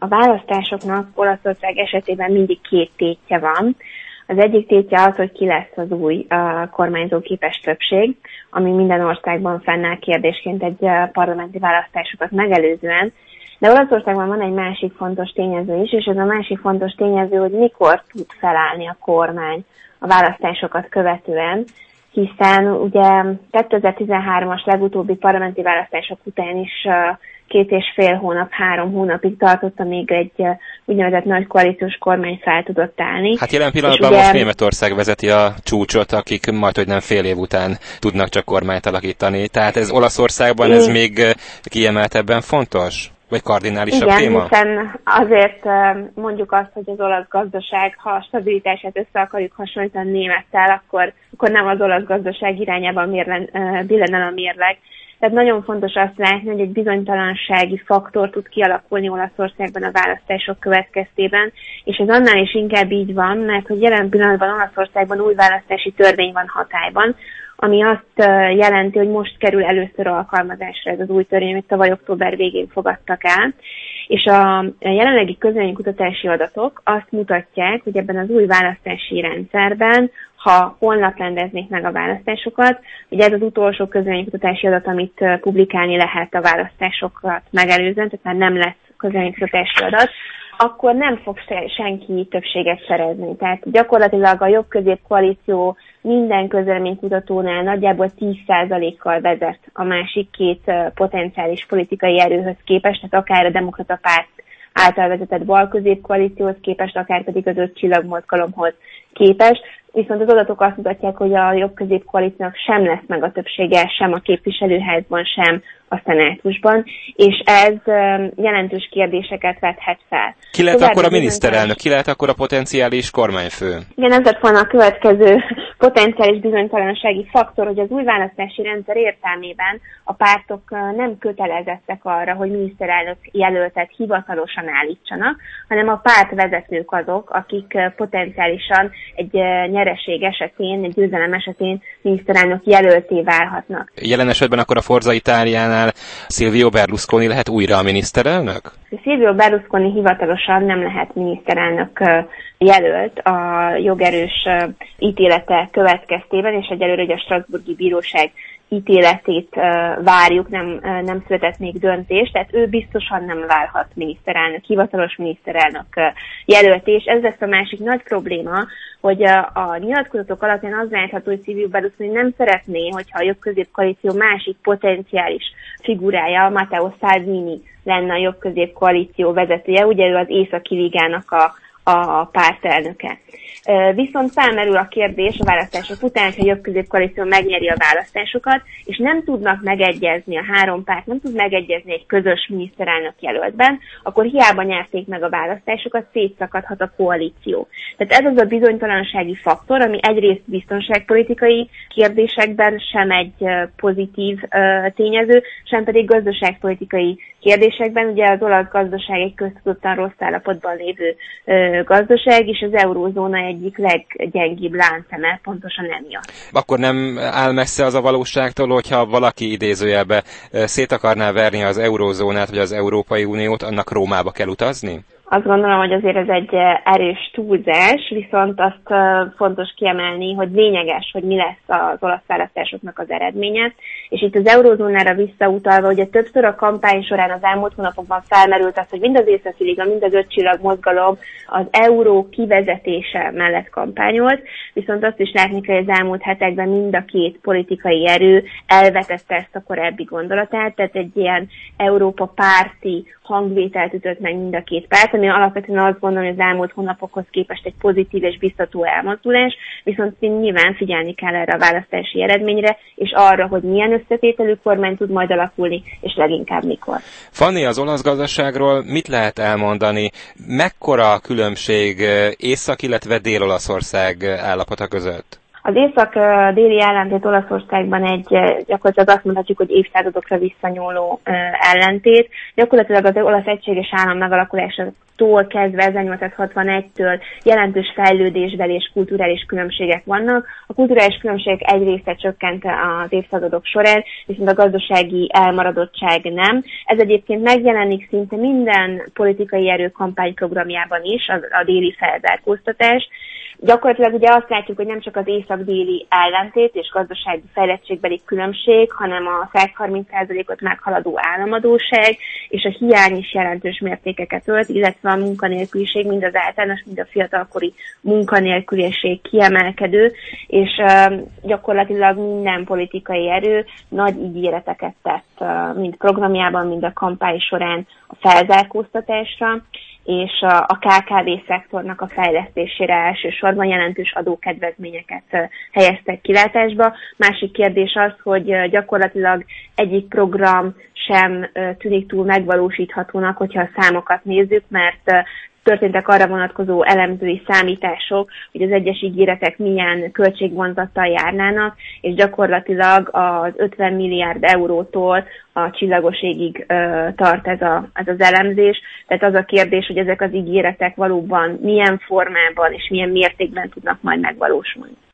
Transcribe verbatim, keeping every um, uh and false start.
A választásoknak Olaszország esetében mindig két tétje van. Az egyik tétje az, hogy ki lesz az új uh, kormányzóképes többség, ami minden országban fennáll kérdésként egy uh, parlamenti választásokat megelőzően. De Olaszországban van egy másik fontos tényező is, és ez a másik fontos tényező, hogy mikor tud felállni a kormány a választásokat követően, hiszen ugye kétezer-tizenhármas legutóbbi parlamenti választások után is uh, két és fél hónap, három hónapig tartott, amíg egy uh, úgynevezett nagy koalíciós kormány fel tudott állni. Hát jelen pillanatban ugye most Németország vezeti a csúcsot, akik majd, hogy nem fél év után tudnak csak kormányt alakítani. Tehát ez Olaszországban ez még kiemeltebben fontos? Vagy kardinálisabb Igen, téma? Hiszen azért mondjuk azt, hogy az olasz gazdaság, ha a stabilitását össze akarjuk hasonlítani némettel, akkor, akkor nem az olasz gazdaság irányában billen el a mérleg. Tehát nagyon fontos azt látni, hogy egy bizonytalansági faktor tud kialakulni Olaszországban a választások következtében, és ez annál is inkább így van, mert hogy jelen pillanatban Olaszországban új választási törvény van hatályban, ami azt jelenti, hogy most kerül először alkalmazásra ez az új törvény, amit tavaly október végén fogadtak el, és a jelenlegi közvéleménykutatási adatok azt mutatják, hogy ebben az új választási rendszerben, ha holnap rendeznék meg a választásokat, ugye ez az utolsó közvéleménykutatási adat, amit publikálni lehet a választásokat megelőzően, tehát már nem lesz közvéleménykutatási adat, akkor nem fog senki többséget szerezni. Tehát gyakorlatilag a jobb-közép koalíció minden közvéleménykutatónál nagyjából tíz százalékkal vezet a másik két potenciális politikai erőhöz képest, tehát akár a Demokrata Párt által vezetett bal-közép koalícióhoz képest, akár pedig az öt csillag mozgalomhoz képest. Viszont az adatok azt mutatják, hogy a jobb-közép koalíciónak sem lesz meg a többsége, sem a képviselőházban, sem a szenátusban, és ez jelentős kérdéseket vethet fel. Ki lehet Tovább akkor a miniszterelnök, ki lehet akkor a potenciális kormányfő? Igen, ez lett volna a következő potenciális bizonytalansági faktor, hogy az új választási rendszer értelmében a pártok nem kötelezettek arra, hogy miniszterelnök jelöltet hivatalosan állítsanak, hanem a pártvezetők azok, akik potenciálisan egy nyereség esetén, egy győzelem esetén miniszterelnök jelölté válhatnak. Jelen esetben akkor a Forza Italiánál Silvio Berlusconi lehet újra a miniszterelnök? Silvio Berlusconi hivatalosan nem lehet miniszterelnök jelölt a jogerős ítélete következtében, és egyelőre hogy a Strasbourgi Bíróság ítéletét várjuk, nem, nem született még döntés, tehát ő biztosan nem válhat miniszterelnök, hivatalos miniszterelnök jelölt, és ez lesz a másik nagy probléma, hogy a, a nyilatkozatok alapján az látható, hogy Silvio Berlusconi nem szeretné, hogyha a jobb-közép koalíció másik potenciális figurája, Matteo Salvini lenne a jobb-közép koalíció vezetője, ugye ő az Északi Ligának a a pártelnöke. Viszont felmerül a kérdés a választások után, hogy a jobb-közép koalíció megnyeri a választásokat, és nem tudnak megegyezni, a három párt nem tud megegyezni egy közös miniszterelnök jelöltben, akkor hiába nyerték meg a választásokat, szétszakadhat a koalíció. Tehát ez az a bizonytalansági faktor, ami egyrészt biztonságpolitikai kérdésekben sem egy pozitív tényező, sem pedig gazdaságpolitikai kérdésekben. Ugye az olasz gazdaság egy köztudottan rossz állapotban lévő gazdaság, és az eurózóna egyik leggyengébb láncszeme pontosan emiatt. Akkor nem áll messze az a valóságtól, hogyha valaki idézőjelbe szét akarná verni az eurózónát, vagy az Európai Uniót, annak Rómába kell utazni? Azt gondolom, hogy azért ez egy erős túlzás, viszont azt fontos kiemelni, hogy lényeges, hogy mi lesz az olasz választásoknak az eredménye. És itt az eurózónára visszautalva, ugye többször a kampány során az elmúlt hónapokban felmerült az, hogy mind az Északi Liga, mind az öt csillag mozgalom az euró kivezetése mellett kampányolt, viszont azt is látni kell, hogy az elmúlt hetekben mind a két politikai erő elvetette ezt a korábbi gondolatát, tehát egy ilyen Európa párti hangvételt ütött meg mind a két párt, ami alapvetően azt gondolom, hogy az elmúlt hónapokhoz képest egy pozitív és biztató elmozdulás, viszont nyilván figyelni kell erre a választási eredményre, és arra, hogy milyen összetételű kormány tud majd alakulni, és leginkább mikor. Fanni, az olasz gazdaságról mit lehet elmondani? Mekkora a különbség Észak, illetve Dél-Olaszország állapota között? Az észak-déli ellentét Olaszországban egy, gyakorlatilag azt mondhatjuk, hogy évszázadokra visszanyúló ellentét. Gyakorlatilag az olasz egységes állam megalakulása tól kezdve ezernyolcszázhatvanegytől jelentős fejlődésbeli és kulturális különbségek vannak. A kulturális különbségek egy része csökkent az évszázadok során, viszont a gazdasági elmaradottság nem. Ez egyébként megjelenik szinte minden politikai erő kampányprogramjában is, a, a déli felzárkóztatás. Gyakorlatilag ugye azt látjuk, hogy nem csak az észak-déli ellentét és gazdasági fejlettségbeli különbség, hanem a száz harminc százalékot meghaladó államadósság, és a hiány is jelentős mértékeket ölt, illetve a munkanélküliség, mind az általános, mind a fiatalkori munkanélküliség kiemelkedő, és uh, gyakorlatilag minden politikai erő nagy ígéreteket tett, uh, mind programjában, mind a kampány során a felzárkóztatásra, és a ká ká vé szektornak a fejlesztésére elsősorban jelentős adókedvezményeket helyeztek kilátásba. Másik kérdés az, hogy gyakorlatilag egyik program sem tűnik túl megvalósíthatónak, hogyha a számokat nézzük, mert történtek arra vonatkozó elemzői számítások, hogy az egyes ígéretek milyen költségvonzattal járnának, és gyakorlatilag az ötven milliárd eurótól a csillagoségig ö, tart ez, a, ez az elemzés. Tehát az a kérdés, hogy ezek az ígéretek valóban milyen formában és milyen mértékben tudnak majd megvalósulni.